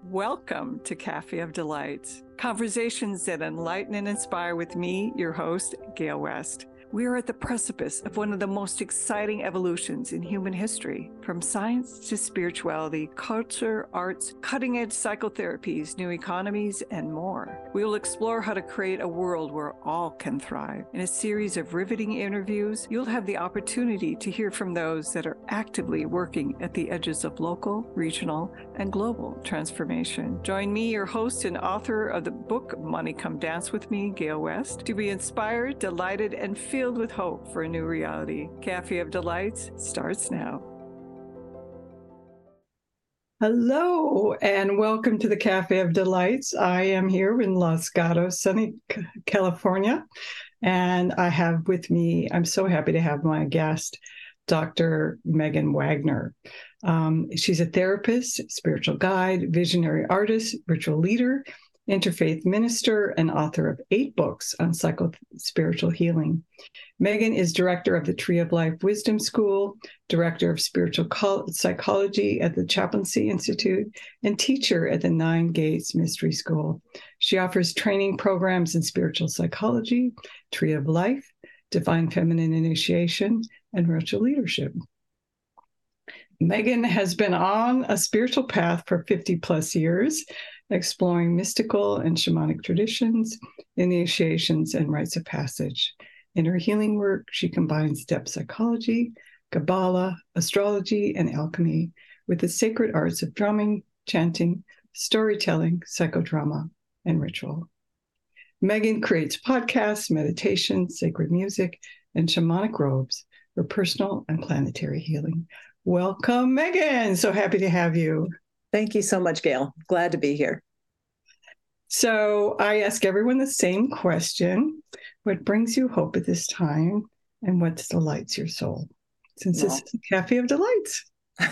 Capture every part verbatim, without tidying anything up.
Welcome to Cafe of Delights, conversations that enlighten and inspire with me, your host, Gail West. We are at the precipice of one of the most exciting evolutions in human history, from science to spirituality, culture, arts, cutting-edge psychotherapies, new economies, and more. We will explore how to create a world where all can thrive. In a series of riveting interviews, you'll have the opportunity to hear from those that are actively working at the edges of local, regional, and global transformation. Join me, your host and author of the book Money Come Dance With Me, Gail West, to be inspired, delighted, and filled with hope for a new reality. Cafe of Delights starts now. Hello, and welcome to the Cafe of Delights. I am here in Los Gatos, sunny California, and I have with me, I'm so happy to have my guest, Doctor Megan Wagner. Um, she's a therapist, spiritual guide, visionary artist, ritual leader, interfaith minister, and author of eight books on psycho-spiritual healing. Megan is director of the Tree of Life Wisdom School, director of spiritual psychology at the Chaplaincy Institute, and teacher at the Nine Gates Mystery School. She offers training programs in spiritual psychology, Tree of Life, divine feminine initiation, and ritual leadership. Megan has been on a spiritual path for fifty plus years, exploring mystical and shamanic traditions, initiations, and rites of passage. In her healing work, she combines depth psychology, Kabbalah, astrology, and alchemy with the sacred arts of drumming, chanting, storytelling, psychodrama, and ritual. Megan creates podcasts, meditations, sacred music, and shamanic robes for personal and planetary healing. Welcome, Megan. So happy to have you. Thank you so much, Gail. Glad to be here. So I ask everyone the same question. What brings you hope at this time, and what delights your soul? Since well, this is a Cafe of Delights.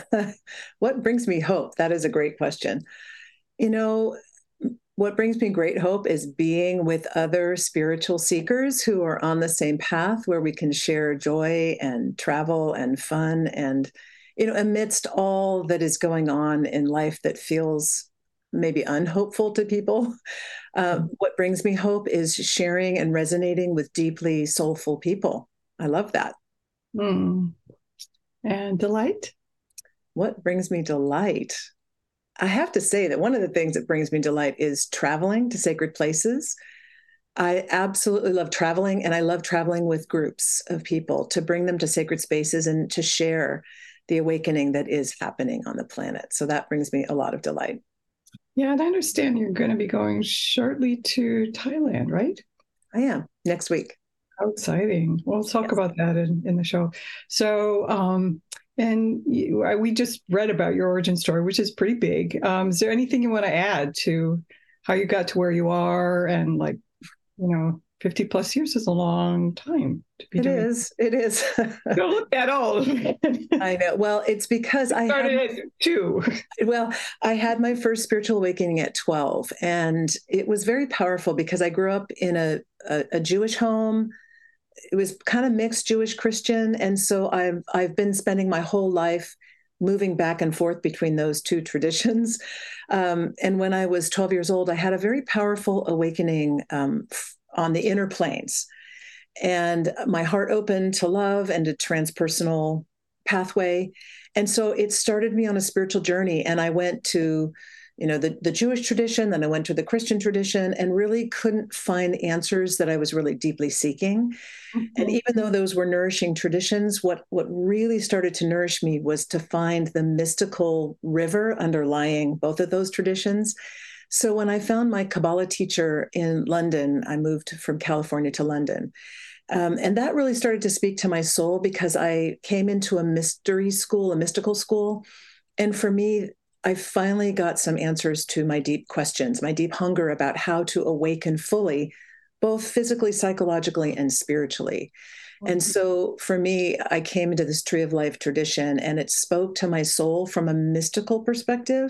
What brings me hope? That is a great question. You know, what brings me great hope is being with other spiritual seekers who are on the same path, where we can share joy and travel and fun and, you know, amidst all that is going on in life that feels maybe unhopeful to people. Uh, what brings me hope is sharing and resonating with deeply soulful people. I love that. Mm. And delight? What brings me delight? I have to say that one of the things that brings me delight is traveling to sacred places. I absolutely love traveling, and I love traveling with groups of people to bring them to sacred spaces and to share the awakening that is happening on the planet. So that brings me a lot of delight. Yeah, and I understand you're going to be going shortly to Thailand, right? I am, next week. How exciting. We'll talk yes. about that in, in the show. So, um, and you, we just read about your origin story, which is pretty big. Um, is there anything you want to add to how you got to where you are? And like, you know, fifty plus years is a long time to be it doing. Is, it is. Don't look that old. I know. Well, it's because I started had, at two. Well, I had my first spiritual awakening at twelve, and it was very powerful because I grew up in a, a, a Jewish home. It was kind of mixed Jewish Christian. And so I've, I've been spending my whole life moving back and forth between those two traditions. Um, and when I was twelve years old, I had a very powerful awakening um, on the inner planes. And my heart opened to love and to transpersonal pathway. And so it started me on a spiritual journey. And I went to, you know, the, the Jewish tradition, then I went to the Christian tradition, and really couldn't find answers that I was really deeply seeking. Mm-hmm. And even though those were nourishing traditions, what, what really started to nourish me was to find the mystical river underlying both of those traditions. So when I found my Kabbalah teacher in London, I moved from California to London. Um, and that really started to speak to my soul because I came into a mystery school, a mystical school. And for me, I finally got some answers to my deep questions, my deep hunger about how to awaken fully, both physically, psychologically, and spiritually. Mm-hmm. And so for me, I came into this Tree of Life tradition, and it spoke to my soul from a mystical perspective.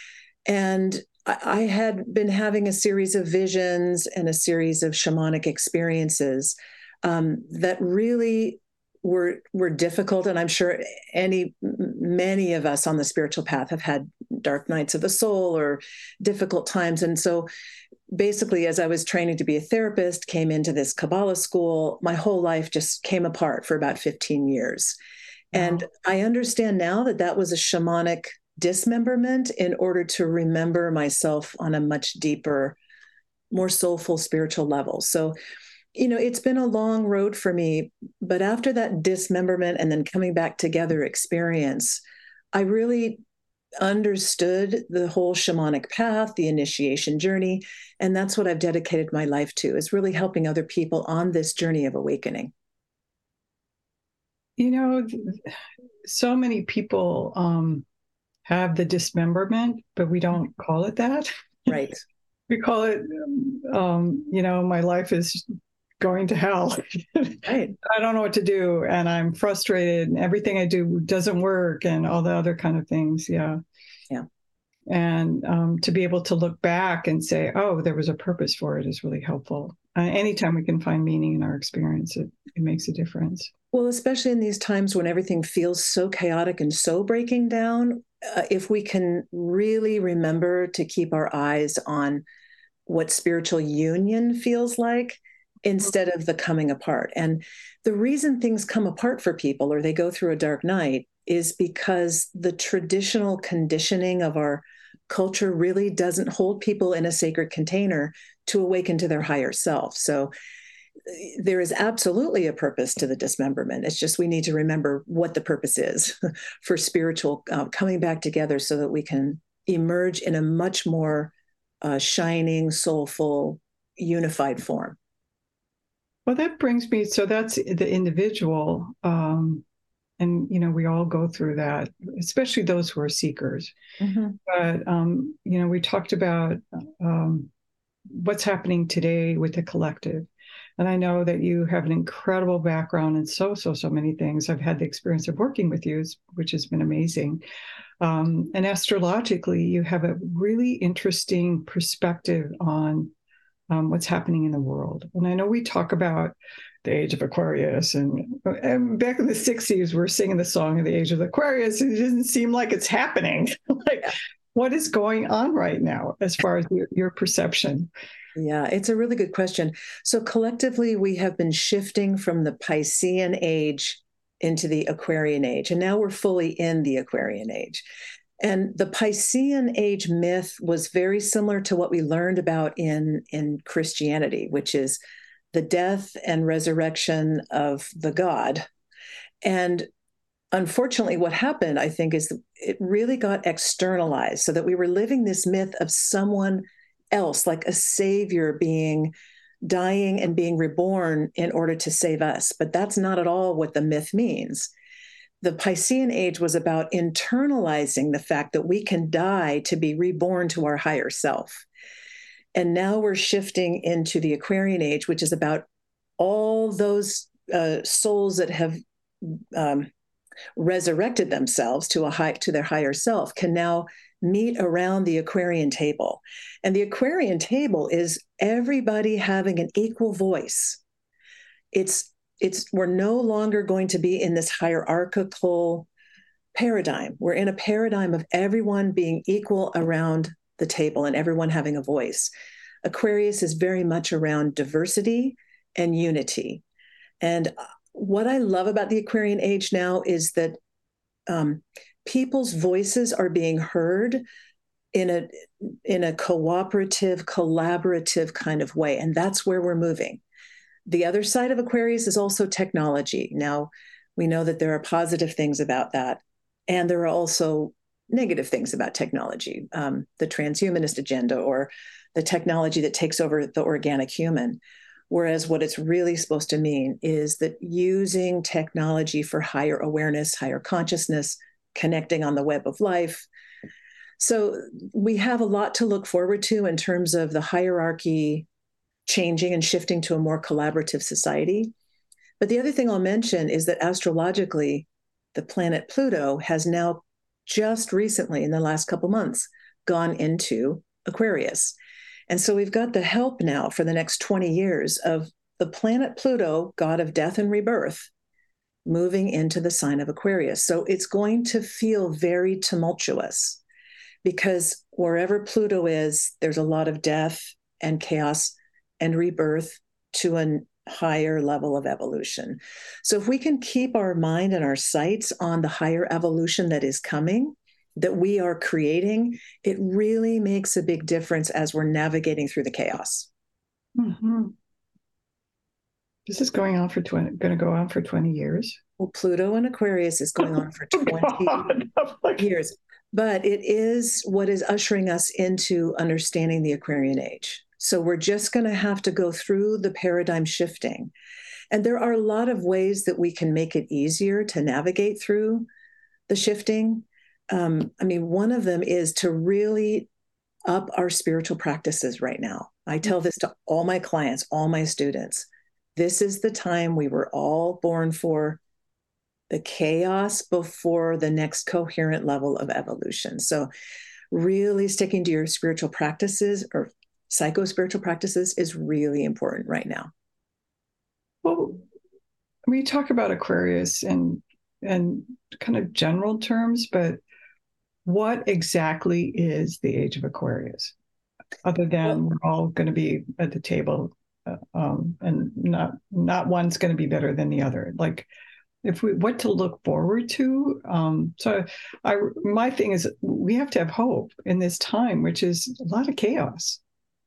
And I, I had been having a series of visions and a series of shamanic experiences um, that really were were difficult. And I'm sure any many of us on the spiritual path have had dark nights of the soul or difficult times. And so basically, as I was training to be a therapist, came into this Kabbalah school, my whole life just came apart for about fifteen years. Wow. And I understand now that that was a shamanic dismemberment in order to remember myself on a much deeper, more soulful spiritual level. So, you know, it's been a long road for me, but after that dismemberment and then coming back together experience, I really understood the whole shamanic path, the initiation journey. And that's what I've dedicated my life to, is really helping other people on this journey of awakening. You know, so many people um, have the dismemberment, but we don't call it that. Right. We call it, um, you know, my life is going to hell. Right. I don't know what to do, and I'm frustrated, and everything I do doesn't work, and all the other kind of things. Yeah. Yeah. And um, to be able to look back and say, oh, there was a purpose for it is really helpful. Uh, anytime we can find meaning in our experience, it, it makes a difference. Well, especially in these times when everything feels so chaotic and so breaking down, uh, if we can really remember to keep our eyes on what spiritual union feels like instead of the coming apart. And the reason things come apart for people or they go through a dark night is because the traditional conditioning of our culture really doesn't hold people in a sacred container to awaken to their higher self. So there is absolutely a purpose to the dismemberment. It's just we need to remember what the purpose is for spiritual uh, coming back together so that we can emerge in a much more uh, shining, soulful, unified form. Well, that brings me, so that's the individual. Um, and, you know, we all go through that, especially those who are seekers. Mm-hmm. But, um, you know, we talked about um, what's happening today with the collective. And I know that you have an incredible background in so, so, so many things. I've had the experience of working with you, which has been amazing. Um, and astrologically, you have a really interesting perspective on um, what's happening in the world. And I know we talk about the age of Aquarius, and, and back in the sixties, we're singing the song of the age of Aquarius. And it doesn't seem like it's happening. Like, yeah. What is going on right now as far as your, your perception? Yeah, it's a really good question. So collectively, we have been shifting from the Piscean age into the Aquarian age, and now we're fully in the Aquarian age. And the Piscean age myth was very similar to what we learned about in, in Christianity, which is the death and resurrection of the God. And unfortunately, what happened, I think, is it really got externalized so that we were living this myth of someone else, like a savior being dying and being reborn in order to save us. But that's not at all what the myth means. The Piscean age was about internalizing the fact that we can die to be reborn to our higher self. And now we're shifting into the Aquarian age, which is about all those uh, souls that have um, resurrected themselves to a high, to their higher self can now meet around the Aquarian table. And the Aquarian table is everybody having an equal voice. It's, it's, we're no longer going to be in this hierarchical paradigm. We're in a paradigm of everyone being equal around the table and everyone having a voice. Aquarius is very much around diversity and unity. And what I love about the Aquarian age now is that um, people's voices are being heard in a in a cooperative, collaborative kind of way. And that's where we're moving. The other side of Aquarius is also technology. Now, we know that there are positive things about that. And there are also negative things about technology, um, the transhumanist agenda or the technology that takes over the organic human. Whereas what it's really supposed to mean is that using technology for higher awareness, higher consciousness, connecting on the web of life. So we have a lot to look forward to in terms of the hierarchy changing and shifting to a more collaborative society. But the other thing I'll mention is that astrologically, the planet Pluto has now just recently, in the last couple months, gone into Aquarius. And so we've got the help now for the next twenty years of the planet Pluto, god of death and rebirth, moving into the sign of Aquarius. So it's going to feel very tumultuous because wherever Pluto is, there's a lot of death and chaos and rebirth to a higher level of evolution. So if we can keep our mind and our sights on the higher evolution that is coming, that we are creating, it really makes a big difference as we're navigating through the chaos. Mm-hmm. This is going on for twenty, going to go on for twenty years. Well, Pluto in Aquarius is going on for twenty oh, like... years, but it is what is ushering us into understanding the Aquarian age. So we're just going to have to go through the paradigm shifting. And there are a lot of ways that we can make it easier to navigate through the shifting. Um, I mean, one of them is to really up our spiritual practices right now. I tell this to all my clients, all my students. This is the time we were all born for, the chaos before the next coherent level of evolution. So really sticking to your spiritual practices or psycho-spiritual practices is really important right now. Well, we talk about Aquarius in, in kind of general terms, but what exactly is the age of Aquarius? Other than well, we're all going to be at the table uh, um, and not not one's going to be better than the other. Like if we what to look forward to. Um, so I my thing is we have to have hope in this time, which is a lot of chaos.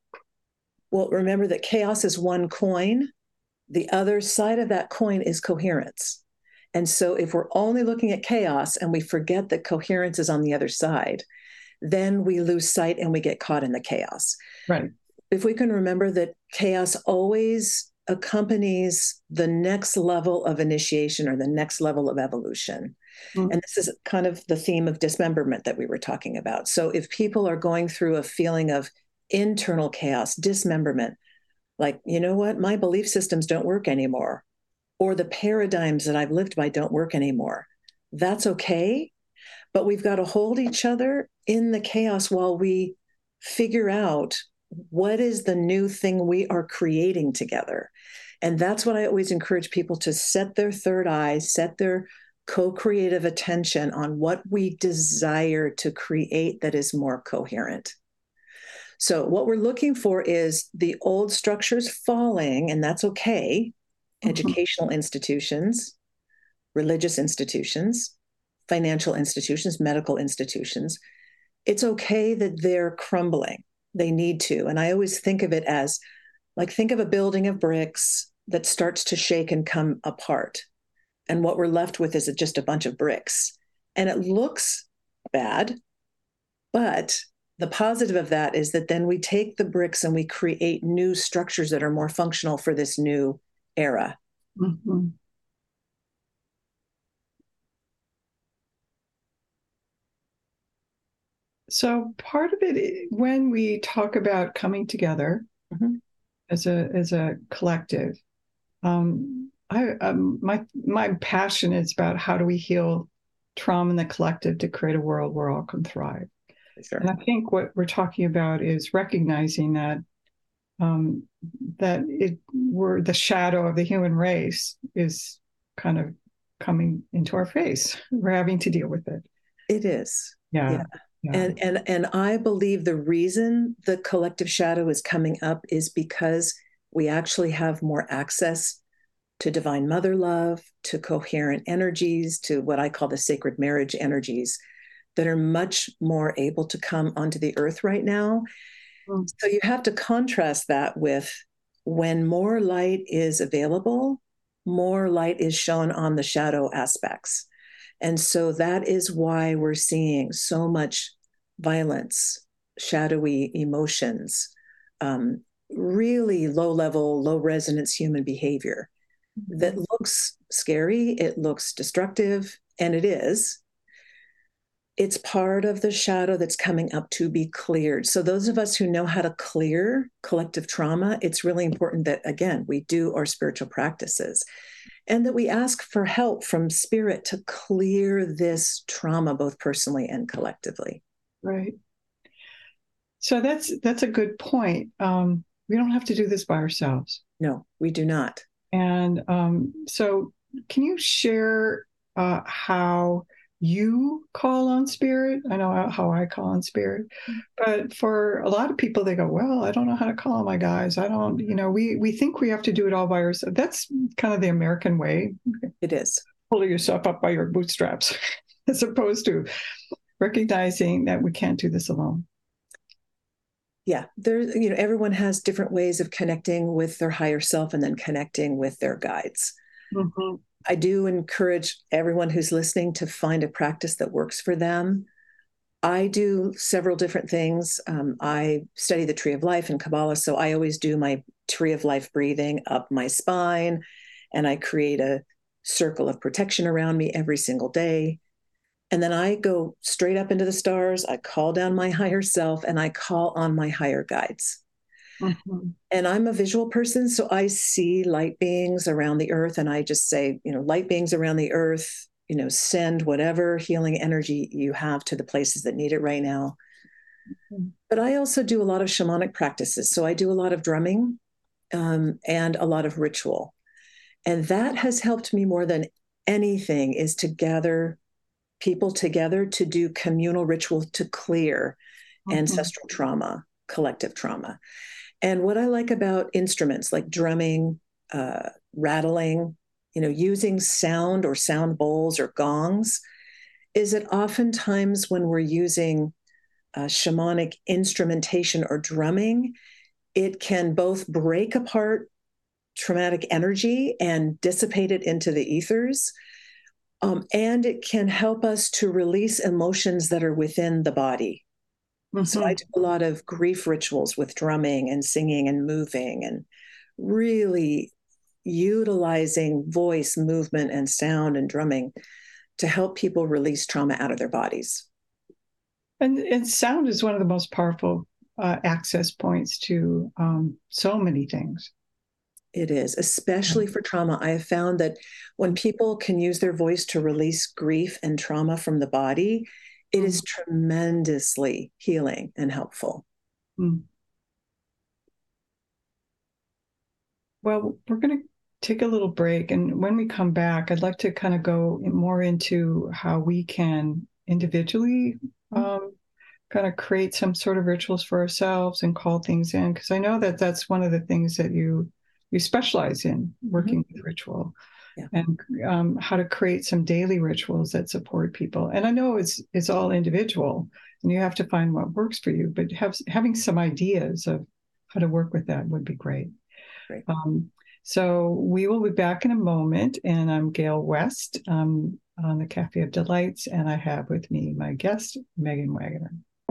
Well, remember that chaos is one coin. The other side of that coin is coherence. And so if we're only looking at chaos and we forget that coherence is on the other side, then we lose sight and we get caught in the chaos. Right. If we can remember that chaos always accompanies the next level of initiation or the next level of evolution. Mm-hmm. And this is kind of the theme of dismemberment that we were talking about. So if people are going through a feeling of internal chaos, dismemberment, like, you know what, my belief systems don't work anymore, or the paradigms that I've lived by don't work anymore, that's okay. But we've got to hold each other in the chaos while we figure out what is the new thing we are creating together. And that's what I always encourage people to set their third eye, set their co-creative attention on what we desire to create that is more coherent. So what we're looking for is the old structures falling, and that's okay. Mm-hmm. Educational institutions, religious institutions, financial institutions, medical institutions. It's okay that they're crumbling. They need to. And I always think of it as, like, think of a building of bricks that starts to shake and come apart. And what we're left with is just a bunch of bricks. And it looks bad, but the positive of that is that then we take the bricks and we create new structures that are more functional for this new era. Mm-hmm. So part of it, when we talk about coming together mm-hmm. as a as a collective, um, I um, my my passion is about how do we heal trauma in the collective to create a world where all can thrive. Sure. And I think what we're talking about is recognizing that um, that it we're the shadow of the human race is kind of coming into our face. We're having to deal with it. It is. Yeah. yeah. yeah. And and and I believe the reason the collective shadow is coming up is because we actually have more access to divine mother love, to coherent energies, to what I call the sacred marriage energies that are much more able to come onto the earth right now. Mm. So you have to contrast that with when more light is available, more light is shown on the shadow aspects. And so that is why we're seeing so much violence, shadowy emotions, um, really low level, low resonance human behavior mm-hmm. that looks scary, it looks destructive, and it is. It's part of the shadow that's coming up to be cleared. So those of us who know how to clear collective trauma, it's really important that, again, we do our spiritual practices and that we ask for help from spirit to clear this trauma, both personally and collectively. Right. So that's that's a good point. Um, we don't have to do this by ourselves. No, we do not. And um, so can you share uh, how you call on spirit. I know how I call on spirit, but for a lot of people, they go, well, I don't know how to call on my guides. I don't, you know, we, we think we have to do it all by ourselves. That's kind of the American way. It is. Pulling yourself up by your bootstraps, as opposed to recognizing that we can't do this alone. Yeah, there, you know, everyone has different ways of connecting with their higher self and then connecting with their guides. Mm-hmm. I do encourage everyone who's listening to find a practice that works for them. I do several different things. Um, I study the Tree of Life in Kabbalah, so I always do my Tree of Life breathing up my spine, and I create a circle of protection around me every single day. And then I go straight up into the stars. I call down my higher self and I call on my higher guides. Mm-hmm. And I'm a visual person, so I see light beings around the earth, and I just say, you know, light beings around the earth, you know, send whatever healing energy you have to the places that need it right now. Mm-hmm. But I also do a lot of shamanic practices. So I do a lot of drumming um, and a lot of ritual. And that has helped me more than anything, is to gather people together to do communal ritual to clear mm-hmm. ancestral trauma, collective trauma. And what I like about instruments like drumming, uh, rattling, you know, using sound or sound bowls or gongs, is that oftentimes when we're using uh, shamanic instrumentation or drumming, it can both break apart traumatic energy and dissipate it into the ethers. Um, and it can help us to release emotions that are within the body. Mm-hmm. So I do a lot of grief rituals with drumming and singing and moving, and really utilizing voice, movement, and sound and drumming to help people release trauma out of their bodies. And, and sound is one of the most powerful uh, access points to um, so many things. It is, especially for trauma. I have found that when people can use their voice to release grief and trauma from the body, it is tremendously healing and helpful. Mm. Well, we're going to take a little break. And when we come back, I'd like to kind of go more into how we can individually um, kind of create some sort of rituals for ourselves and call things in. Because I know that that's one of the things that you you specialize in, working mm-hmm. with ritual, yeah. and um, how to create some daily rituals that support people. And I know it's it's all individual, and you have to find what works for you, but have, having some ideas of how to work with that would be great. Great. Um, so we will be back in a moment, and I'm Gail West um, on the Cafe of Delights, and I have with me my guest, Megan Waggoner.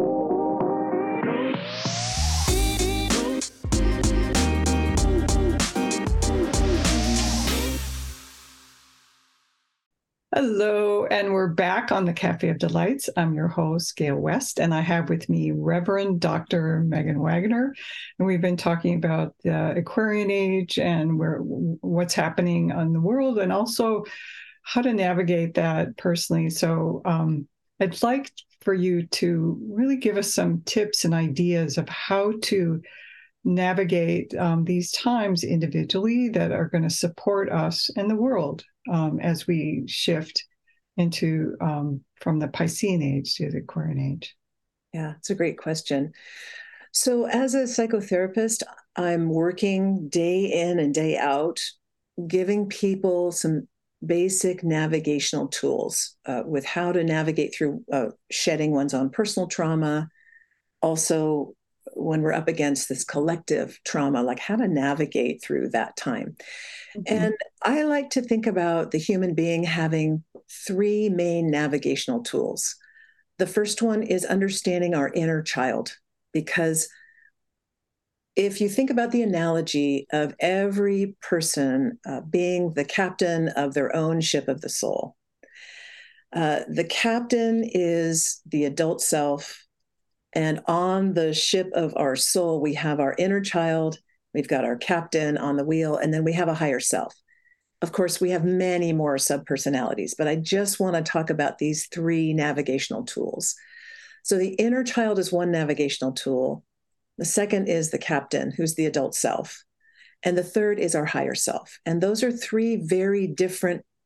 Hello, and we're back on the Cafe of Delights. I'm your host, Gail West, and I have with me Reverend Doctor Megan Waggoner. And we've been talking about the Aquarian Age and where what's happening in the world, and also how to navigate that personally. So um, I'd like for you to really give us some tips and ideas of how to navigate um, these times individually that are going to support us and the world um, as we shift into um, from the Piscean age to the Aquarian age. Yeah, it's a great question. So as a psychotherapist, I'm working day in and day out, giving people some basic navigational tools uh, with how to navigate through uh, shedding one's own personal trauma. Also, when we're up against this collective trauma, like how to navigate through that time. Mm-hmm. And I like to think about the human being having three main navigational tools. The first one is understanding our inner child, because if you think about the analogy of every person uh, being the captain of their own ship of the soul, uh, the captain is the adult self. And on the ship of our soul, we have our inner child, we've got our captain on the wheel, and then we have a higher self. Of course, we have many more subpersonalities, but I just want to talk about these three navigational tools. So the inner child is one navigational tool. The second is the captain, who's the adult self. And the third is our higher self. And those are three very different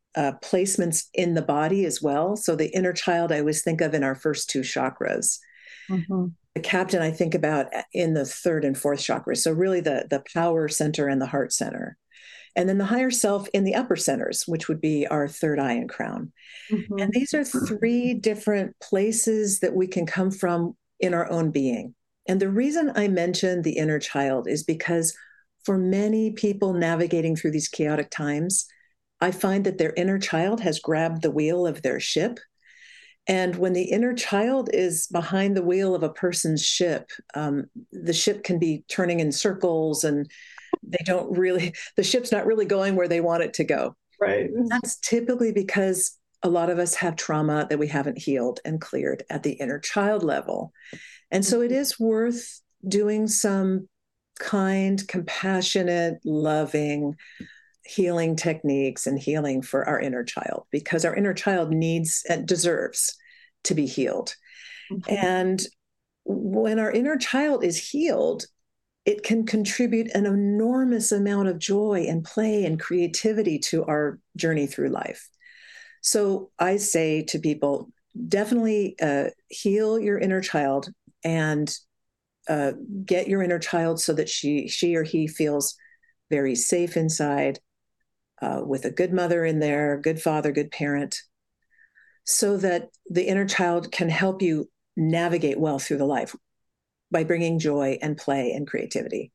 uh, placements in the body as well. So the inner child, I always think of in our first two chakras. Mm-hmm. The captain, I think about in the third and fourth chakras. So really the, the power center and the heart center. And then the higher self in the upper centers, which would be our third eye and crown. Mm-hmm. And these are three different places that we can come from in our own being. And the reason I mentioned the inner child is because for many people navigating through these chaotic times, I find that their inner child has grabbed the wheel of their ship. And when the inner child is behind the wheel of a person's ship, um, the ship can be turning in circles and they don't really, the ship's not really going where they want it to go. Right. That's typically because a lot of us have trauma that we haven't healed and cleared at the inner child level. And so it is worth doing some kind, compassionate, loving healing techniques and healing for our inner child, because our inner child needs and deserves to be healed. Mm-hmm. And when our inner child is healed, it can contribute an enormous amount of joy and play and creativity to our journey through life. So I say to people, definitely uh, heal your inner child and uh, get your inner child so that she, she or he feels very safe inside, uh, with a good mother in there, good father, good parent, so that the inner child can help you navigate well through the life by bringing joy and play and creativity.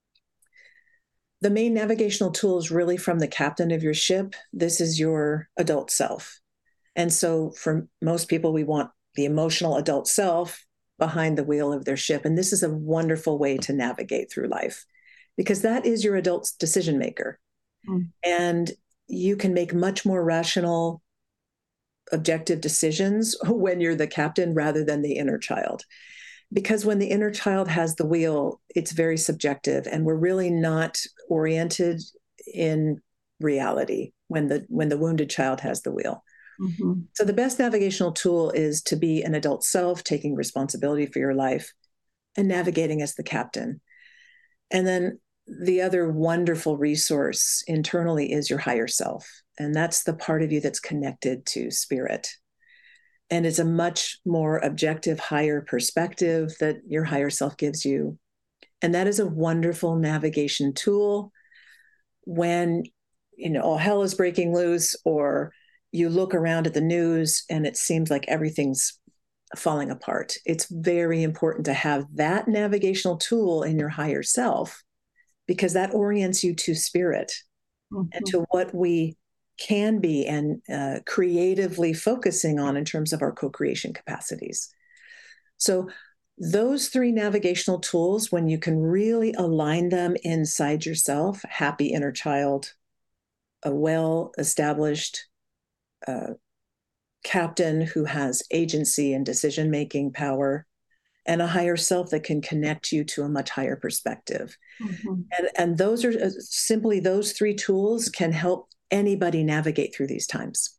The main navigational tool is really from the captain of your ship. This is your adult self. And so for most people, we want the emotional adult self behind the wheel of their ship. And this is a wonderful way to navigate through life, because that is your adult decision maker. Mm. And you can make much more rational, objective decisions when you're the captain rather than the inner child. Because when the inner child has the wheel, it's very subjective, and we're really not oriented in reality when the when the wounded child has the wheel. Mm-hmm. So the best navigational tool is to be an adult self, taking responsibility for your life and navigating as the captain. And then the other wonderful resource internally is your higher self. And that's the part of you that's connected to spirit. And it's a much more objective, higher perspective that your higher self gives you. And that is a wonderful navigation tool when, you know, all hell is breaking loose, or you look around at the news and it seems like everything's falling apart. It's very important to have that navigational tool in your higher self, because that orients you to spirit, mm-hmm. and to what we can be and uh, creatively focusing on in terms of our co-creation capacities. So those three navigational tools, when you can really align them inside yourself, happy inner child, a well-established uh, captain who has agency and decision-making power, and a higher self that can connect you to a much higher perspective. Mm-hmm. And, and those are uh, simply those three tools can help anybody navigate through these times.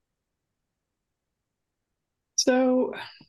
So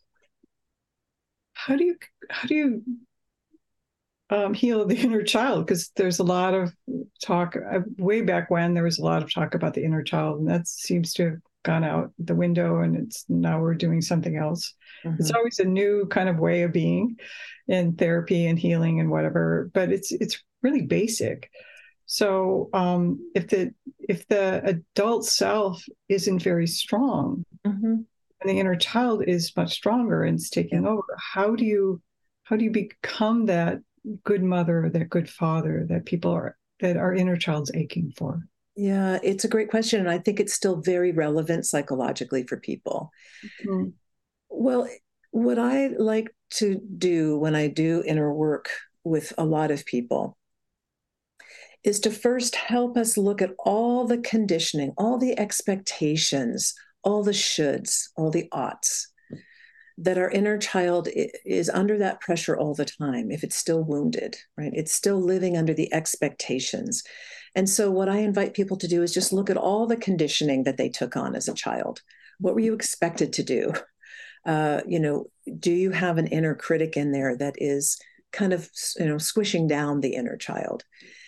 how do you how do you um, heal the inner child? Because there's a lot of talk uh, way back when there was a lot of talk about the inner child, and that seems to have gone out the window, and it's now we're doing something else. Mm-hmm. It's always a new kind of way of being in therapy and healing and whatever, but it's it's really basic. So um, if the if the adult self isn't very strong, mm-hmm. and the inner child is much stronger and it's taking yeah. over, how do you how do you become that good mother, that good father that people are that our inner child's aching for? Yeah, it's a great question, and I think it's still very relevant psychologically for people. Mm-hmm. Well, what I like to do when I do inner work with a lot of people is to first help us look at all the conditioning, all the expectations, all the shoulds, all the oughts, that our inner child is under that pressure all the time if it's still wounded, right? It's still living under the expectations. And so what I invite people to do is just look at all the conditioning that they took on as a child. What were you expected to do? Uh, you know, do you have an inner critic in there that is kind of, you know, squishing down the inner child?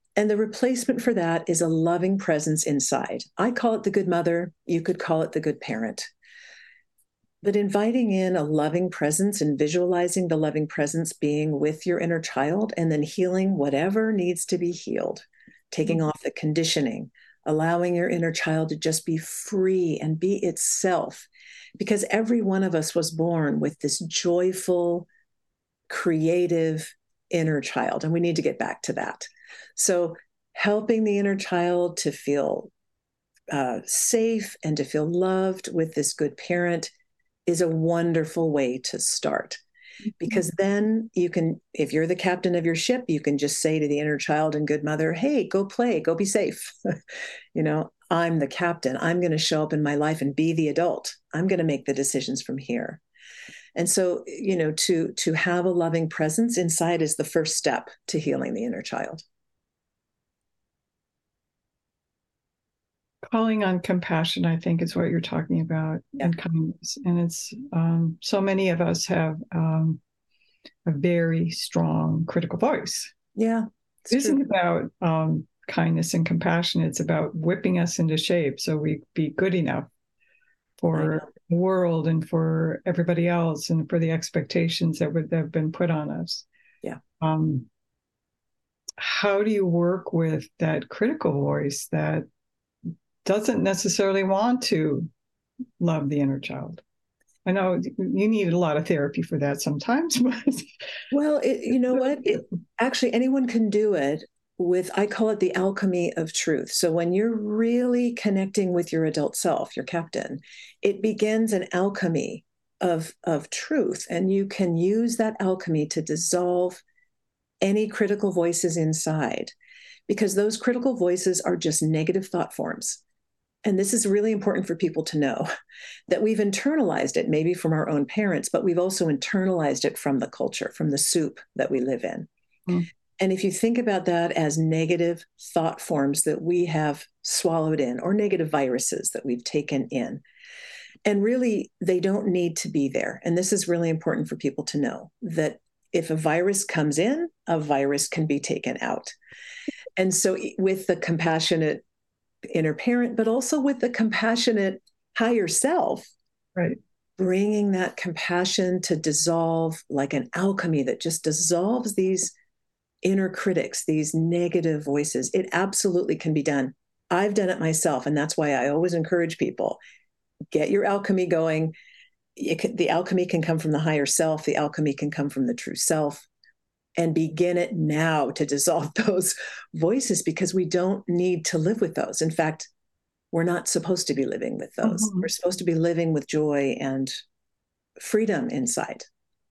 And the replacement for that is a loving presence inside. I call it the good mother. You could call it the good parent. But inviting in a loving presence and visualizing the loving presence being with your inner child, and then healing whatever needs to be healed, taking mm-hmm. off the conditioning, allowing your inner child to just be free and be itself. Because every one of us was born with this joyful, creative inner child, and we need to get back to that. So helping the inner child to feel uh, safe and to feel loved with this good parent is a wonderful way to start. Because then you can, if you're the captain of your ship, you can just say to the inner child and good mother, hey, go play, go be safe. You know, I'm the captain. I'm going to show up in my life and be the adult. I'm going to make the decisions from here. And so, you know, to, to have a loving presence inside is the first step to healing the inner child. Calling on compassion, I think, is what you're talking about, yeah. And kindness. And it's um, so many of us have um, a very strong critical voice. Yeah. It isn't about um, kindness and compassion. It's about whipping us into shape so we be good enough for the world and for everybody else and for the expectations that would that have been put on us. Yeah. Um, how do you work with that critical voice that doesn't necessarily want to love the inner child? I know you need a lot of therapy for that sometimes, but well, it, you know what? It, actually, anyone can do it with, I call it the alchemy of truth. So when you're really connecting with your adult self, your captain, it begins an alchemy of, of truth. And you can use that alchemy to dissolve any critical voices inside, because those critical voices are just negative thought forms. And this is really important for people to know, that we've internalized it, maybe from our own parents, but we've also internalized it from the culture, from the soup that we live in. Mm. And if you think about that as negative thought forms that we have swallowed in, or negative viruses that we've taken in, and really they don't need to be there. And this is really important for people to know, that if a virus comes in, a virus can be taken out. And so with the compassionate inner parent, but also with the compassionate higher self, right? Bringing that compassion to dissolve like an alchemy that just dissolves these inner critics, these negative voices. It absolutely can be done. I've done it myself. And that's why I always encourage people, get your alchemy going. It can, the alchemy can come from the higher self. The alchemy can come from the true self. And begin it now to dissolve those voices, because we don't need to live with those. In fact, we're not supposed to be living with those. Mm-hmm. We're supposed to be living with joy and freedom inside.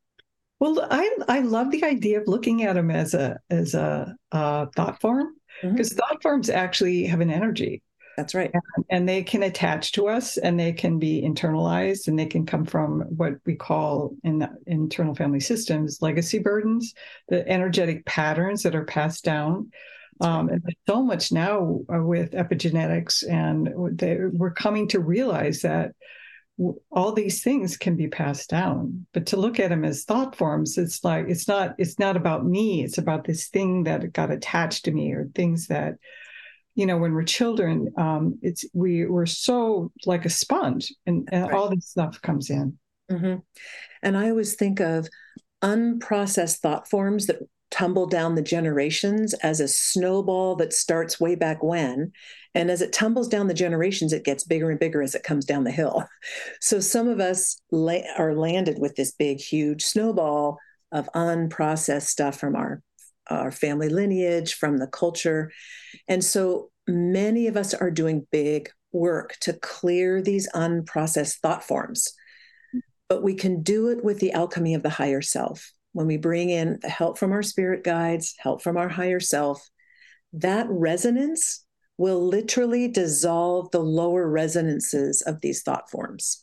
Well, I I love the idea of looking at them as a as a, a thought form, because mm-hmm. thought forms actually have an energy. That's right. And, and they can attach to us, and they can be internalized, and they can come from what we call in the internal family systems legacy burdens, the energetic patterns that are passed down. Um, and so much now with epigenetics, and they, we're coming to realize that all these things can be passed down. But to look at them as thought forms, it's like it's not it's not about me. It's about this thing that got attached to me, or things that, you know, when we're children, um, it's we we're so like a sponge, and, and right. all this stuff comes in. Mm-hmm. And I always think of unprocessed thought forms that tumble down the generations as a snowball that starts way back when. And as it tumbles down the generations, it gets bigger and bigger as it comes down the hill. So some of us la- are landed with this big, huge snowball of unprocessed stuff from our, our family lineage, from the culture. And so many of us are doing big work to clear these unprocessed thought forms. But we can do it with the alchemy of the higher self. When we bring in the help from our spirit guides, help from our higher self, that resonance will literally dissolve the lower resonances of these thought forms.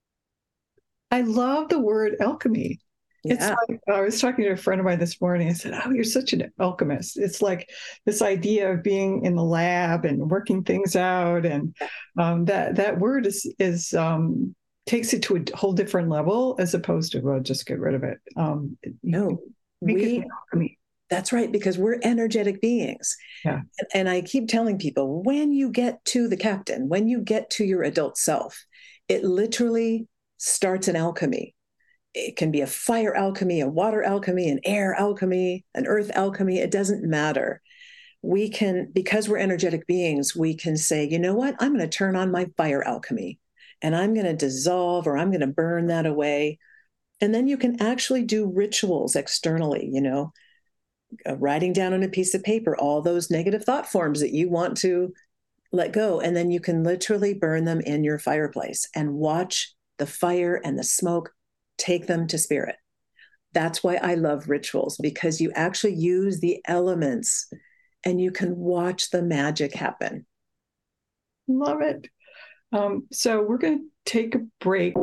I love the word alchemy. Yeah. It's like, I was talking to a friend of mine this morning. I said, oh, you're such an alchemist. It's like this idea of being in the lab and working things out. And um, that that word is, is um, takes it to a whole different level, as opposed to, well, just get rid of it. Um, no, we, That's right, because we're energetic beings. Yeah. And, and I keep telling people, when you get to the captain, when you get to your adult self, it literally starts an alchemy. It can be a fire alchemy, a water alchemy, an air alchemy, an earth alchemy. It doesn't matter. We can, because we're energetic beings, we can say, you know what, I'm going to turn on my fire alchemy and I'm going to dissolve, or I'm going to burn that away. And then you can actually do rituals externally, you know, uh, writing down on a piece of paper all those negative thought forms that you want to let go. And then you can literally burn them in your fireplace and watch the fire and the smoke take them to spirit. That's why I love rituals, because you actually use the elements and you can watch the magic happen. Love it. Um, so we're going to take a break.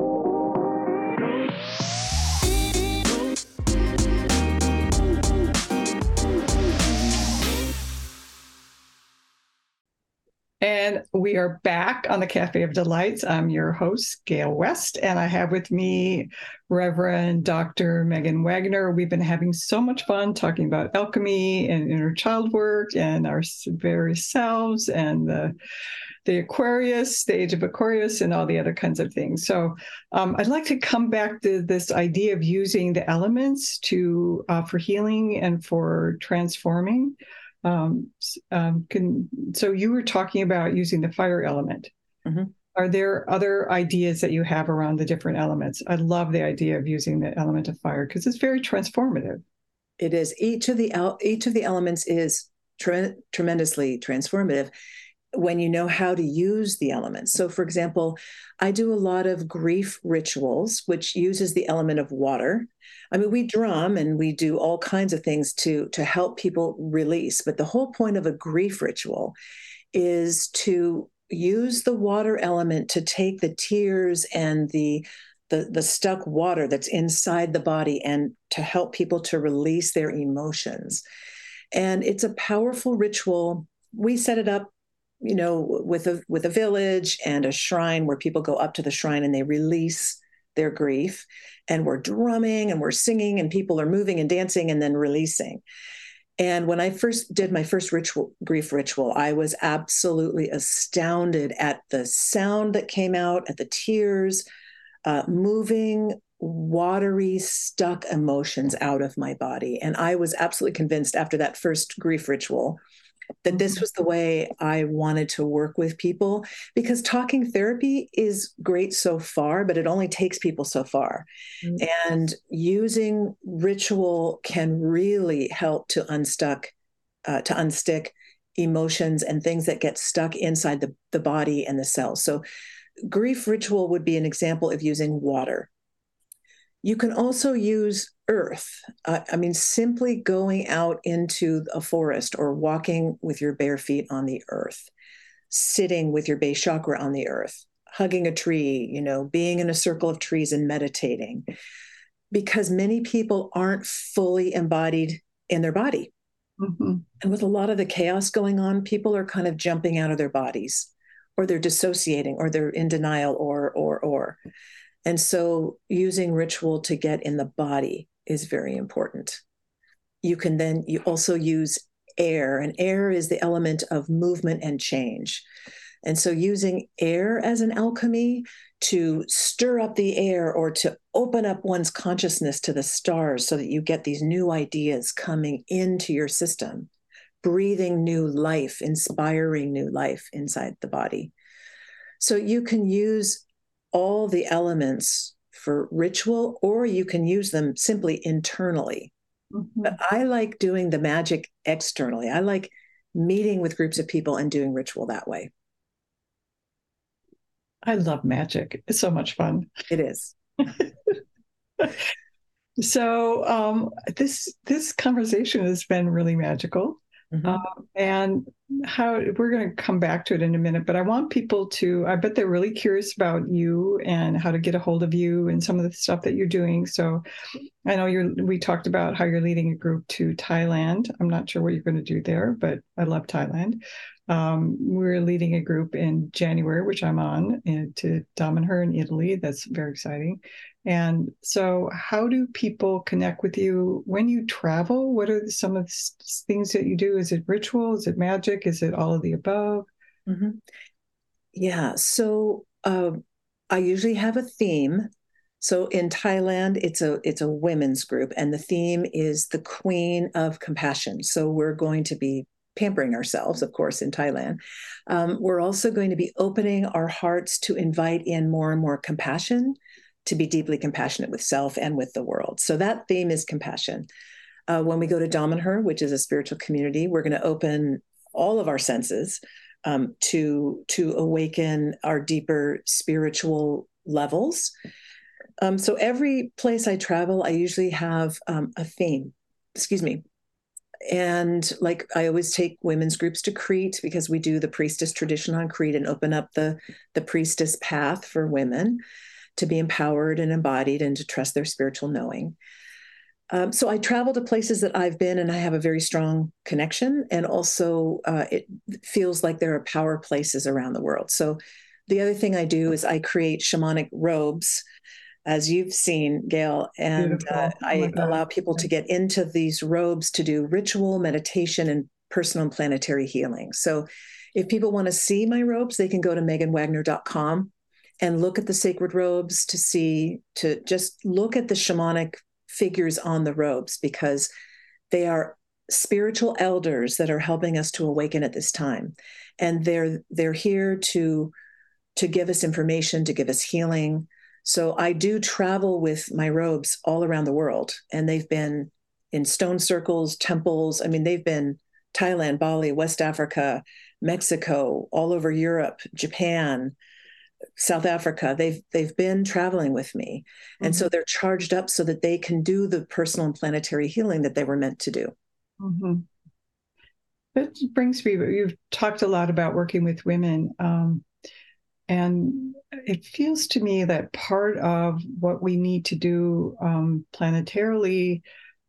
And we are back on the Cafe of Delights. I'm your host, Gail West, and I have with me Reverend Doctor Megan Wagner. We've been having so much fun talking about alchemy and inner child work and our various selves and the, the Aquarius, the age of Aquarius, and all the other kinds of things. So um, I'd like to come back to this idea of using the elements to uh, for healing and for transforming. Um, um, can, so you were talking about using the fire element. Mm-hmm. Are there other ideas that you have around the different elements? I love the idea of using the element of fire because it's very transformative. It is. Each of the each of the elements is tre- tremendously transformative when you know how to use the elements. So, for example, I do a lot of grief rituals, which uses the element of water. I mean, we drum and we do all kinds of things to, to help people release. But the whole point of a grief ritual is to use the water element to take the tears and the, the, the stuck water that's inside the body and to help people to release their emotions. And it's a powerful ritual. We set it up, you know, with a with a village and a shrine where people go up to the shrine and they release their grief. And we're drumming and we're singing and people are moving and dancing and then releasing. And when I first did my first ritual, grief ritual, I was absolutely astounded at the sound that came out, at the tears, uh, moving, watery, stuck emotions out of my body. And I was absolutely convinced after that first grief ritual that this was the way I wanted to work with people, because talking therapy is great so far, but it only takes people so far. Mm-hmm. And using ritual can really help to unstuck, uh, to unstick emotions and things that get stuck inside the, the body and the cells. So grief ritual would be an example of using water. You can also use earth. Uh, I mean, simply going out into a forest or walking with your bare feet on the earth, sitting with your base chakra on the earth, hugging a tree, you know, being in a circle of trees and meditating. Because many people aren't fully embodied in their body. Mm-hmm. And with a lot of the chaos going on, people are kind of jumping out of their bodies, or they're dissociating, or they're in denial, or, or, or. And so using ritual to get in the body is very important. You can then you also use air, and air is the element of movement and change. And so using air as an alchemy to stir up the air or to open up one's consciousness to the stars so that you get these new ideas coming into your system, breathing new life, inspiring new life inside the body. So you can use all the elements for ritual, or you can use them simply internally. Mm-hmm. But I like doing the magic externally. I like meeting with groups of people and doing ritual that way. I love magic. It's so much fun. It is. So um, this this conversation has been really magical. Mm-hmm. Um, and how we're going to come back to it in a minute, but I want people to, I bet they're really curious about you and how to get a hold of you and some of the stuff that you're doing. So I know you're, we talked about how you're leading a group to Thailand. I'm not sure what you're going to do there, but I love Thailand. Um, we're leading a group in January, which I'm on, and to Damanhur in Italy. That's very exciting. And so how do people connect with you when you travel? What are some of the things that you do? Is it ritual? Is it magic? Is it all of the above? Mm-hmm. Yeah. So uh, I usually have a theme. So in Thailand, it's a it's a women's group, and the theme is the Queen of Compassion. So we're going to be pampering ourselves, of course, in Thailand. Um, we're also going to be opening our hearts to invite in more and more compassion, to be deeply compassionate with self and with the world. So that theme is compassion. Uh, when we go to Damanhur, which is a spiritual community, we're going to open all of our senses um, to to awaken our deeper spiritual levels. Um, so every place I travel, I usually have um, a theme. Excuse me. And like I always take women's groups to Crete because we do the priestess tradition on Crete and open up the the priestess path for women to be empowered and embodied and to trust their spiritual knowing. Um, so I travel to places that I've been and I have a very strong connection. And also uh, it feels like there are power places around the world. So the other thing I do is I create shamanic robes, as you've seen, Gail, and uh, Oh I allow people to get into these robes to do ritual, meditation, and personal and planetary healing. So if people want to see my robes, they can go to megan wagner dot com and look at the sacred robes to see, to just look at the shamanic figures on the robes, because they are spiritual elders that are helping us to awaken at this time. And they're they're here to, to give us information, to give us healing. So I do travel with my robes all around the world, and they've been in stone circles, temples. I mean, they've been Thailand, Bali, West Africa, Mexico, all over Europe, Japan, South Africa. They've they've been traveling with me. And mm-hmm. so they're charged up so that they can do the personal and planetary healing that they were meant to do. Mm-hmm. That brings me, you've talked a lot about working with women. Um, And it feels to me that part of what we need to do um, planetarily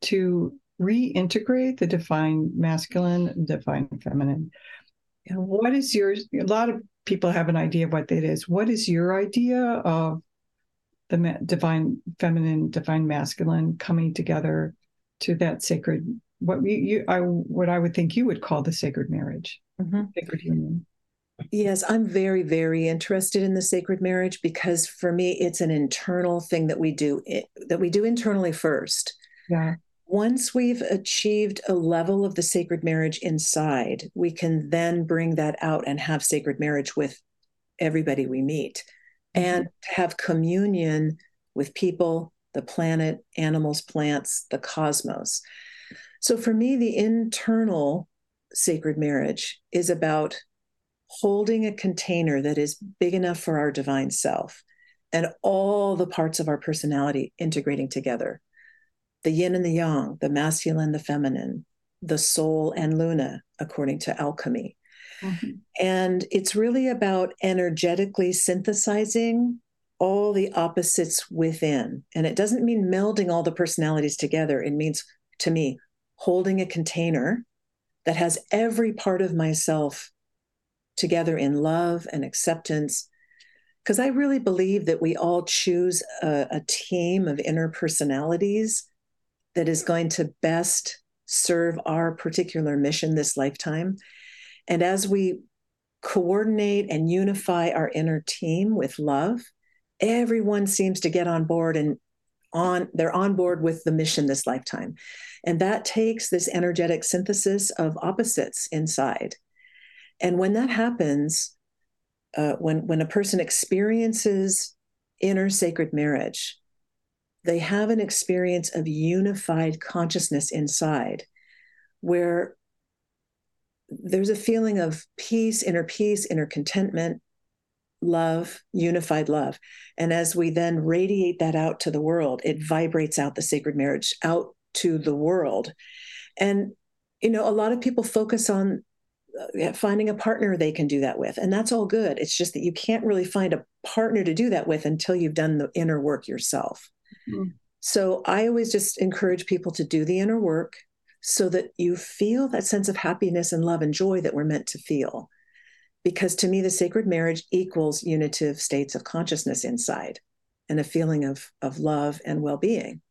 to reintegrate the divine masculine and divine feminine. And what is your, a lot of people have an idea of what that is. What is your idea of the ma- divine feminine, divine masculine coming together to that sacred, what you, you I, what I would think you would call the sacred marriage, mm-hmm. sacred union? Yes, I'm very, very interested in the sacred marriage because for me, it's an internal thing that we do, that we do internally first. Yeah. Once we've achieved a level of the sacred marriage inside, we can then bring that out and have sacred marriage with everybody we meet, mm-hmm. and to have communion with people, the planet, animals, plants, the cosmos. So for me, the internal sacred marriage is about holding a container that is big enough for our divine self and all the parts of our personality integrating together. The yin and the yang, the masculine, the feminine, the soul and Luna, according to alchemy. Mm-hmm. And it's really about energetically synthesizing all the opposites within. And it doesn't mean melding all the personalities together. It means, to me, holding a container that has every part of myself together in love and acceptance. Because I really believe that we all choose a, a team of inner personalities that is going to best serve our particular mission this lifetime. And as we coordinate and unify our inner team with love, everyone seems to get on board and on they're on board with the mission this lifetime. And that takes this energetic synthesis of opposites inside. And when that happens, uh, when, when a person experiences inner sacred marriage, they have an experience of unified consciousness inside, where there's a feeling of peace, inner peace, inner contentment, love, unified love. And as we then radiate that out to the world, it vibrates out the sacred marriage out to the world. And, you know, a lot of people focus on uh, finding a partner they can do that with. And that's all good. It's just that you can't really find a partner to do that with until you've done the inner work yourself. Mm-hmm. So I always just encourage people to do the inner work so that you feel that sense of happiness and love and joy that we're meant to feel. Because to me, the sacred marriage equals unitive states of consciousness inside and a feeling of, of love and well-being.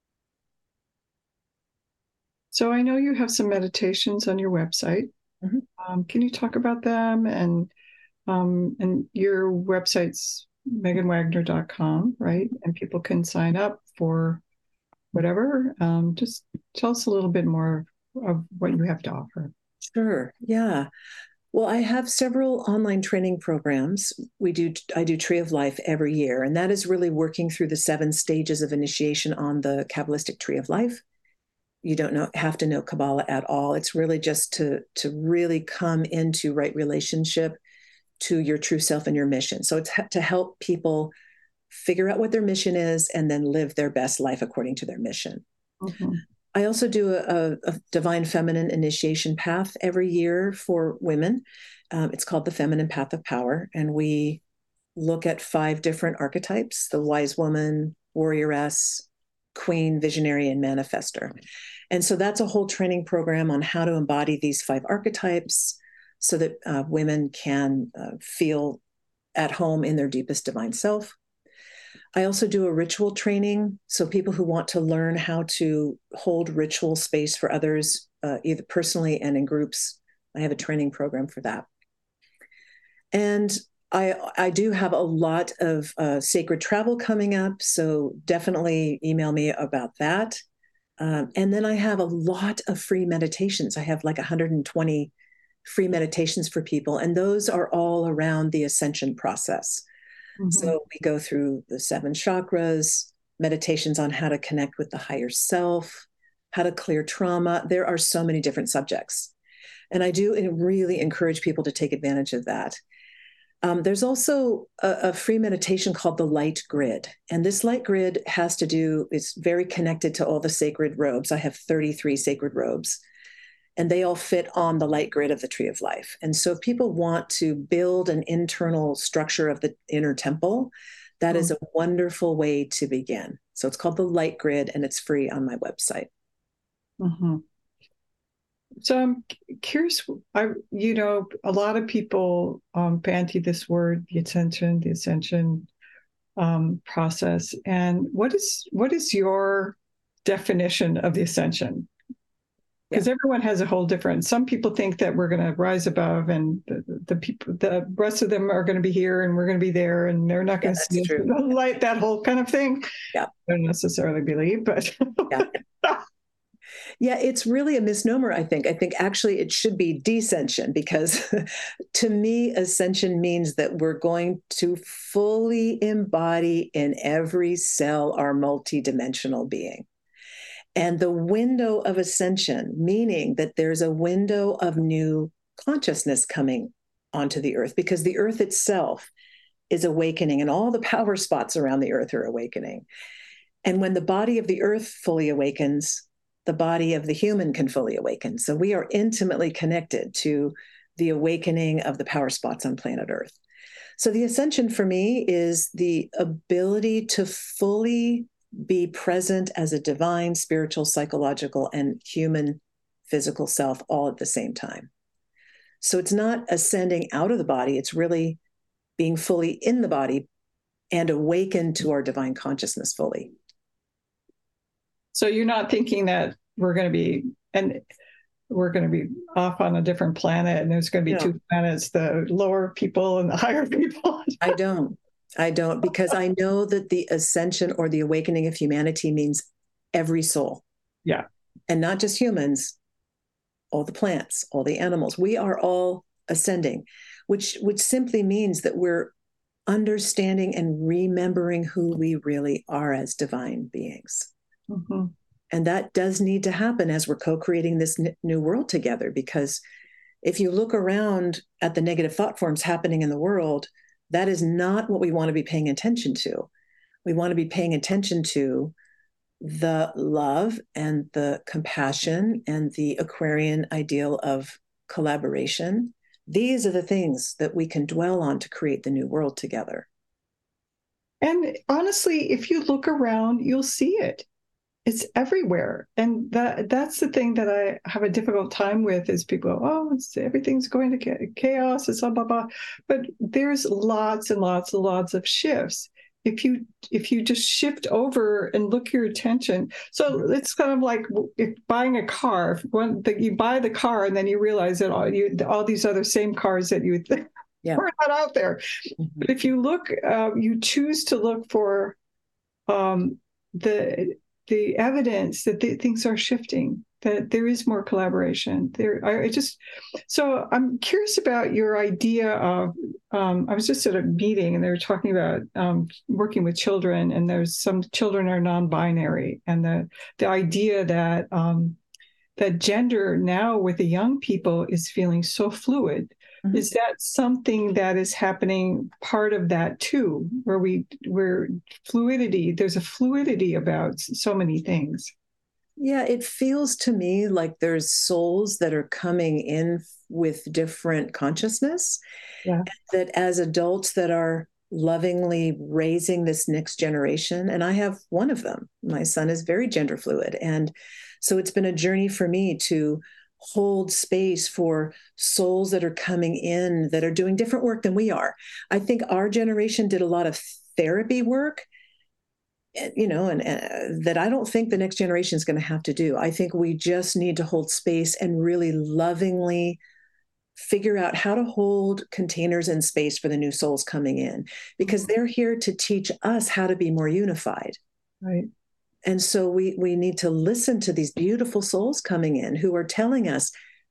So I know you have some meditations on your website. Mm-hmm. Um, can you talk about them? And um, and your website's megan wagner dot com, right? And people can sign up for whatever. Um, just tell us a little bit more of what you have to offer. Sure. Yeah. Well, I have several online training programs. We do, I do Tree of Life every year, and that is really working through the seven stages of initiation on the Kabbalistic Tree of Life. You don't know, have to know Kabbalah at all. It's really just to, to really come into right relationship to your true self and your mission. So it's to help people figure out what their mission is and then live their best life according to their mission. Mm-hmm. I also do a, a divine feminine initiation path every year for women. Um, it's called the Feminine Path of Power. And we look at five different archetypes: the wise woman, warrioress, queen, visionary, and manifester. And so that's a whole training program on how to embody these five archetypes so that uh, women can uh, feel at home in their deepest divine self. I also do a ritual training. So people who want to learn how to hold ritual space for others, uh, either personally and in groups, I have a training program for that. And I, I do have a lot of uh, sacred travel coming up, so definitely email me about that. Um, and then I have a lot of free meditations. I have like one hundred twenty free meditations for people, and those are all around the ascension process. Mm-hmm. So we go through the seven chakras, meditations on how to connect with the higher self, how to clear trauma. There are so many different subjects. And I do really encourage people to take advantage of that. Um, there's also a, a free meditation called the Light Grid. And this Light Grid has to do, it's very connected to all the sacred robes. I have thirty-three sacred robes, and they all fit on the Light Grid of the Tree of Life. And so if people want to build an internal structure of the inner temple, that mm-hmm. is a wonderful way to begin. So it's called the Light Grid, and it's free on my website. Mm-hmm. So I'm curious, I, you know, a lot of people um, bandy this word, the ascension, the ascension um, process. And what is what is your definition of the ascension? Because yeah. everyone has a whole different, some people think that we're going to rise above and the, the people, the rest of them are going to be here and we're going to be there and they're not going yeah, to see the light, that whole kind of thing. Yeah. I don't necessarily believe, but yeah. Yeah, it's really a misnomer, I think. I think actually it should be descension, because to me, ascension means that we're going to fully embody in every cell our multidimensional being. And the window of ascension, meaning that there's a window of new consciousness coming onto the earth, because the earth itself is awakening and all the power spots around the earth are awakening. And when the body of the earth fully awakens, the body of the human can fully awaken. So we are intimately connected to the awakening of the power spots on planet Earth. So the ascension for me is the ability to fully be present as a divine, spiritual, psychological, and human physical self all at the same time. So it's not ascending out of the body, it's really being fully in the body and awakened to our divine consciousness fully. So you're not thinking that we're going to be, and we're going to be off on a different planet and there's going to be no. two planets, the lower people and the higher people? I don't. I don't, because I know that the ascension or the awakening of humanity means every soul. Yeah. And not just humans, all the plants, all the animals. We are all ascending, which, which simply means that we're understanding and remembering who we really are as divine beings. Mm-hmm. And that does need to happen as we're co-creating this n- new world together, because if you look around at the negative thought forms happening in the world, that is not what we want to be paying attention to. We want to be paying attention to the love and the compassion and the Aquarian ideal of collaboration. These are the things that we can dwell on to create the new world together. And honestly, if you look around, you'll see it. It's everywhere. And that that's the thing that I have a difficult time with is people, oh, it's, everything's going to chaos, it's blah, blah, blah. But there's lots and lots and lots of shifts. If you if you just shift over and look your attention. So it's kind of like if buying a car, if one, the, you buy the car and then you realize that all, you, all these other same cars that you think yeah. are not out there. Mm-hmm. But if you look, uh, you choose to look for um, the the evidence that the, things are shifting, that there is more collaboration. There, I, I just, so I'm curious about your idea of, um, I was just at a meeting and they were talking about um, working with children, and there's some children are non-binary, and the, the idea that, um, that gender now with the young people is feeling so fluid. Mm-hmm. Is that something that is happening, part of that too, where we, where fluidity, there's a fluidity about so many things? Yeah, it feels to me like there's souls that are coming in with different consciousness. Yeah. That as adults that are lovingly raising this next generation, and I have one of them, my son is very gender fluid. And so it's been a journey for me to hold space for souls that are coming in that are doing different work than we are. I think our generation did a lot of therapy work, you know, and, and that I don't think the next generation is going to have to do. I think we just need to hold space and really lovingly figure out how to hold containers and space for the new souls coming in, because they're here to teach us how to be more unified. Right. And so we we need to listen to these beautiful souls coming in who are telling us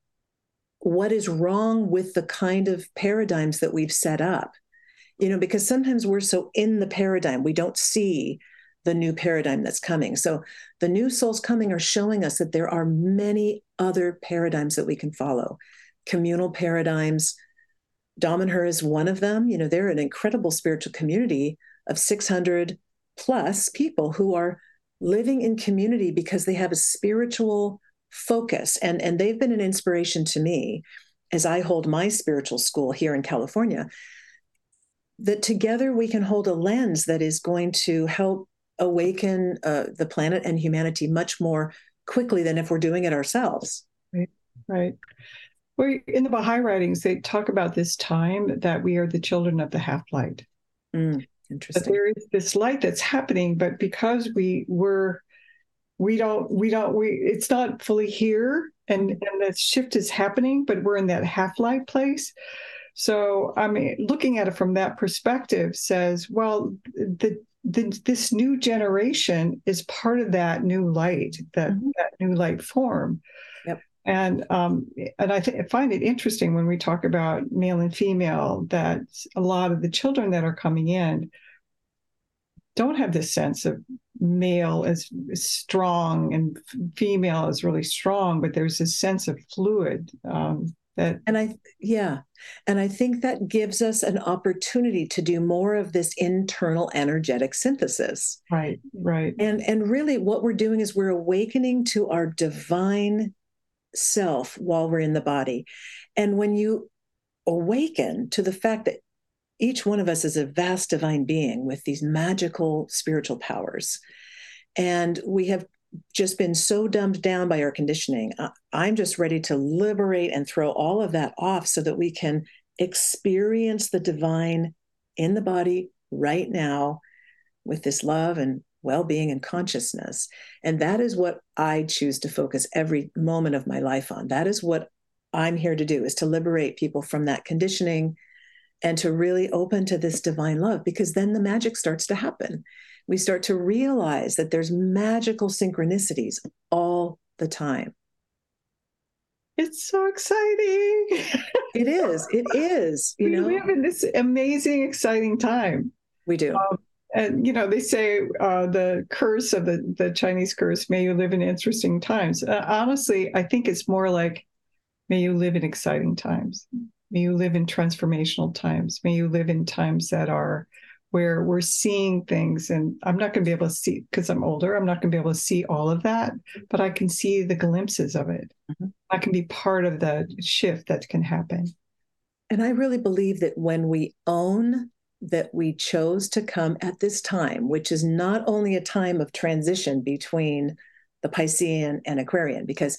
what is wrong with the kind of paradigms that we've set up. You know, because sometimes we're so in the paradigm, we don't see the new paradigm that's coming. So the new souls coming are showing us that there are many other paradigms that we can follow. Communal paradigms. Dom and Her is one of them. You know, they're an incredible spiritual community of six hundred plus people who are living in community because they have a spiritual focus. And, and they've been an inspiration to me as I hold my spiritual school here in California, that together we can hold a lens that is going to help awaken uh, the planet and humanity much more quickly than if we're doing it ourselves. Right, right. Well, in the Baha'i writings, they talk about this time that we are the children of the half-light. Mm. Interesting. But there is this light that's happening, but because we were, we don't, we don't, we, it's not fully here, and, and the shift is happening, but we're in that half-light place. So, I mean, looking at it from that perspective says, well, the, the this new generation is part of that new light, that, mm-hmm. that new light form. Yep. And um, and I, th- I find it interesting when we talk about male and female, that a lot of the children that are coming in don't have this sense of male as strong and female is really strong, but there's this sense of fluid um, that. And I, yeah. And I think that gives us an opportunity to do more of this internal energetic synthesis. Right, right. And, and really what we're doing is we're awakening to our divine self while we're in the body. And when you awaken to the fact that each one of us is a vast divine being with these magical spiritual powers, and we have just been so dumbed down by our conditioning, I'm just ready to liberate and throw all of that off so that we can experience the divine in the body right now with this love and well-being and consciousness. And that is what I choose to focus every moment of my life on. That is what I'm here to do, is to liberate people from that conditioning and to really open to this divine love, because then the magic starts to happen. We start to realize that there's magical synchronicities all the time. It's so exciting. It is. It is. You we know? live in this amazing, exciting time. We do. Um, and, you know, they say uh, the curse of the, the Chinese curse, may you live in interesting times. Uh, honestly, I think it's more like, may you live in exciting times. May you live in transformational times. May you live in times that are where we're seeing things. And I'm not going to be able to see, because I'm older, I'm not going to be able to see all of that, but I can see the glimpses of it. Mm-hmm. That can be part of the shift that can happen. And I really believe that when we own that we chose to come at this time, which is not only a time of transition between the Piscean and Aquarian, because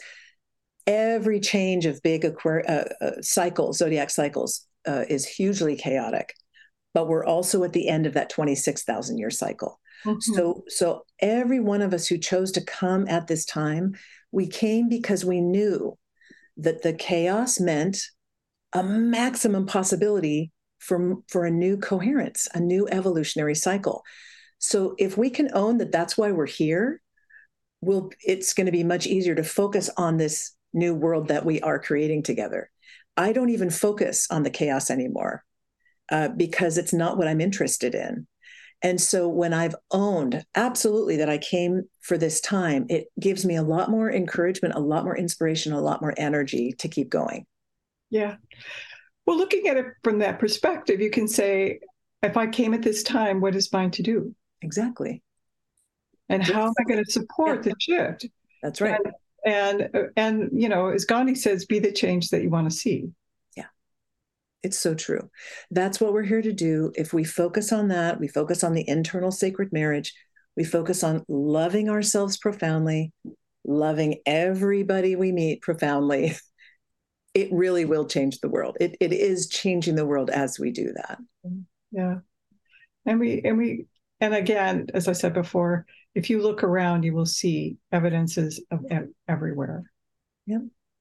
every change of big Aquari- uh, uh, cycles, zodiac cycles, uh, is hugely chaotic. But we're also at the end of that twenty-six thousand year cycle. Mm-hmm. So, so every one of us who chose to come at this time, we came because we knew that the chaos meant a maximum possibility for, for a new coherence, a new evolutionary cycle. So if we can own that that's why we're here, we'll, it's going to be much easier to focus on this new world that we are creating together. I don't even focus on the chaos anymore uh, because it's not what I'm interested in. And so when I've owned absolutely that I came for this time, it gives me a lot more encouragement, a lot more inspiration, a lot more energy to keep going. Yeah. Well, looking at it from that perspective, you can say, if I came at this time, what is mine to do? Exactly. And yes. How am I going to support yeah. the shift? That's right. And, and, and, you know, as Gandhi says, be the change that you want to see. Yeah. It's so true. That's what we're here to do. If we focus on that, we focus on the internal sacred marriage, we focus on loving ourselves profoundly, loving everybody we meet profoundly, it really will change the world. It it is changing the world as we do that. Yeah. And we, and we, and again, as I said before, if you look around, you will see evidences of ev- everywhere. Yeah.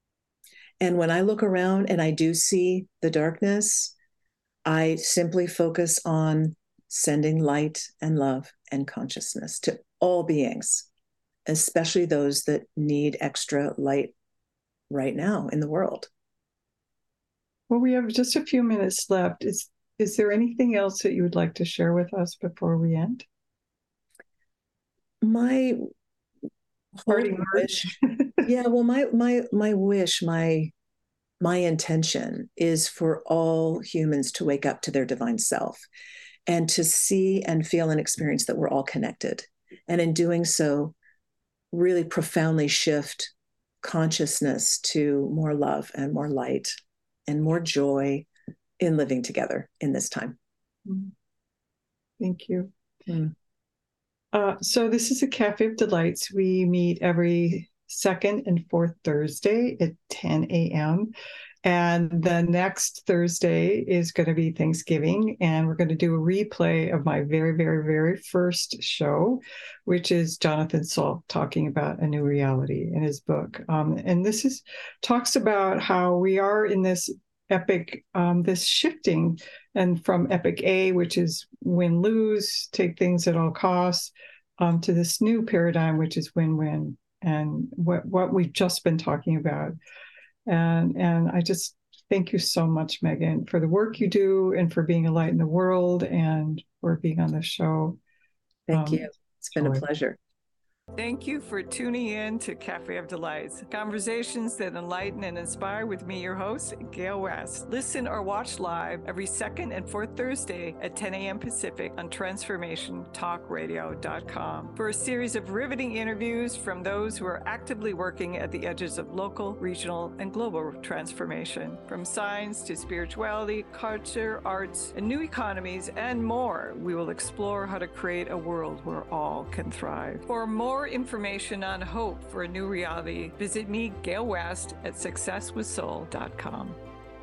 And when I look around and I do see the darkness, I simply focus on sending light and love and consciousness to all beings, especially those that need extra light right now in the world. Well, we have just a few minutes left. Is is there anything else that you would like to share with us before we end? My parting wish. yeah, well, my my my wish, my my intention is for all humans to wake up to their divine self and to see and feel and experience that we're all connected. And in doing so, really profoundly shift consciousness to more love and more light and more joy in living together in this time. Thank you. Mm. Uh, so this is a Cafe of Delights. We meet every second and fourth Thursday at ten a.m. And the next Thursday is going to be Thanksgiving, and we're going to do a replay of my very, very, very first show, which is Jonathan Salt talking about A New Reality in his book. Um, and this is talks about how we are in this epic, um, this shifting, and from epic A, which is win-lose, take things at all costs, um, to this new paradigm, which is win-win, and what, what we've just been talking about. And and I just thank you so much, Megan, for the work you do and for being a light in the world and for being on the show. Thank um, you. It's been joy. a pleasure. Thank you for tuning in to Cafe of Delights, conversations that enlighten and inspire with me, your host, Gail West. Listen or watch live every second and fourth Thursday at ten a.m. Pacific on transformation talk radio dot com for a series of riveting interviews from those who are actively working at the edges of local, regional, and global transformation. From science to spirituality, culture, arts, and new economies, and more, we will explore how to create a world where all can thrive. For more more information on hope for a new reality, visit me, Gail West, at success with soul dot com.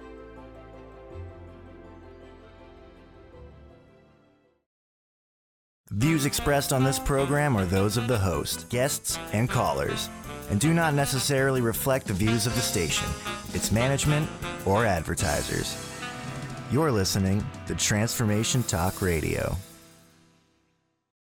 Views expressed on this program are those of the host, guests, and callers, and do not necessarily reflect the views of the station, its management, or advertisers. You're listening to Transformation Talk Radio.